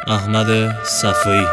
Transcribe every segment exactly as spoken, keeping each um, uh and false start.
احمد صفایی.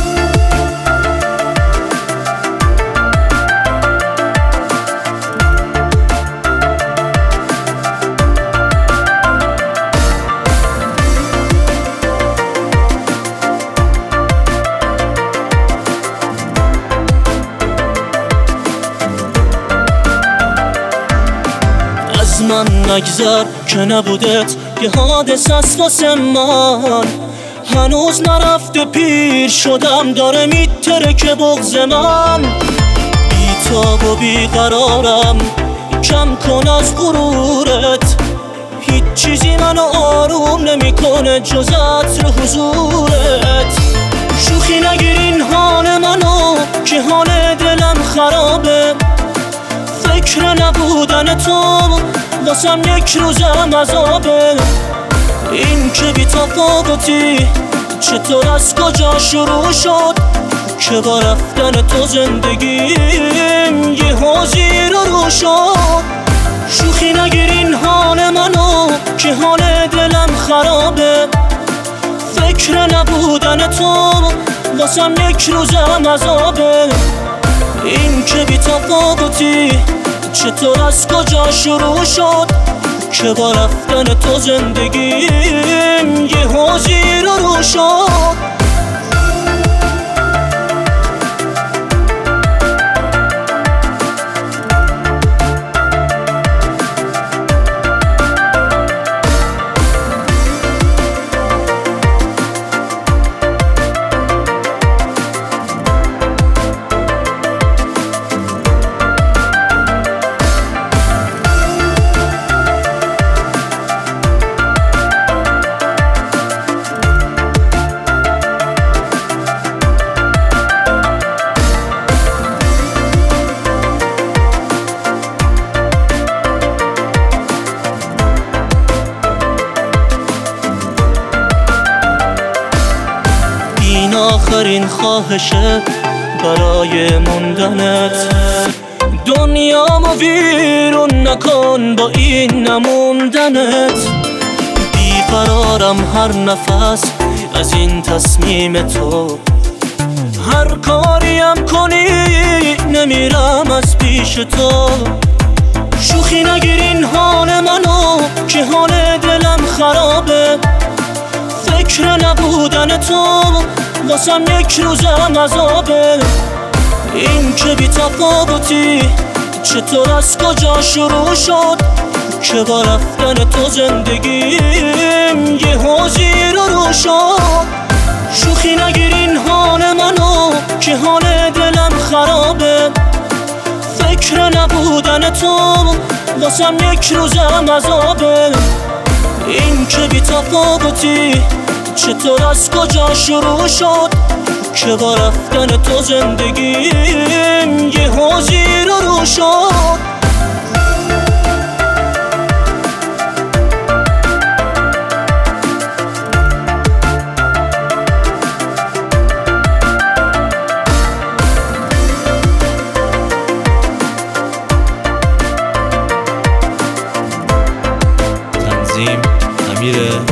از من نگذر که نبودت یه حادث است واسه من، هنوز نرفته پیر شدم داره میترکه بغض من. بیتاب و بیقرارم کم کن از غرورت، هیچ چیزی منو آروم نمیکنه جز عطر حضورت. شوخی نگیر این حال منو که حال دلم خرابه، فکر نبودن تو واسم یک روزم عذابه. این که بی تفاوتی چطور از کجا شروع شد که با رفتن تو زندگیم یه حوزی رو رو شد. شوخی نگیر این حال منو که حال دلم خرابه، فکر نبودن تو واسم یک روزم عذابه. این که بی تفاوتی چطور از کجا شروع شد که با رفتن تو زندگیم یه حوزی رو رو شد. این آخرین خواهشه برای موندنت، دنیامو ویرون نکن با این نموندنت. بیقرارم هر نفس از این تصمیم تو، هر کاریم کنی نمیرم از پیش تو. شوخی نگیر این حال منو که حال دلم خرابه، فکر نبودن تو واسم یک روزم عذابه. این که بی تفاوتی چطور از کجا شروع شد که با رفتن تو زندگیم یه حوزی رو رو شد. شوخی نگیر این حال منو که حال دلم خرابه، فکر نبودن تو واسم یک روزم عذابه. این که بی تفاوتی چطور از کجا شروع شد که با رفتن تو زندگیم یه حوزی رو رو شد. تنظیم امیر